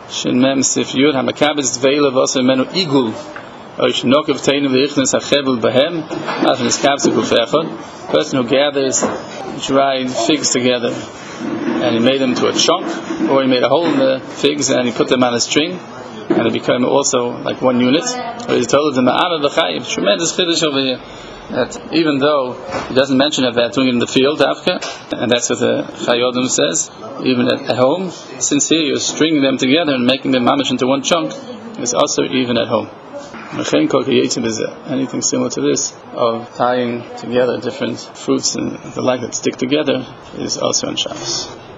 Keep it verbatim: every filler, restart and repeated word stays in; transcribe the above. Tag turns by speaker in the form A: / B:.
A: Shin Mem Sif Yud Hamakabes Dveila Vasa Menu Igul Oish Nokav Teinu V'Ichnes HaChevel Behem Afnis Kapsa Gufechot. Person who gathers dried figs together and he made them to a chunk, or he made a hole in the figs and he put them on a string and it became also like one unit. Or he told them, tremendous chiddush over here, that even though he doesn't mention that they're doing it in the field, and that's what the Chayyim says, even at, at home, since here you're stringing them together and making them mamish into one chunk, it's also even at home. Anything similar to this, of tying together different fruits and the like that stick together, is also on Shabbos.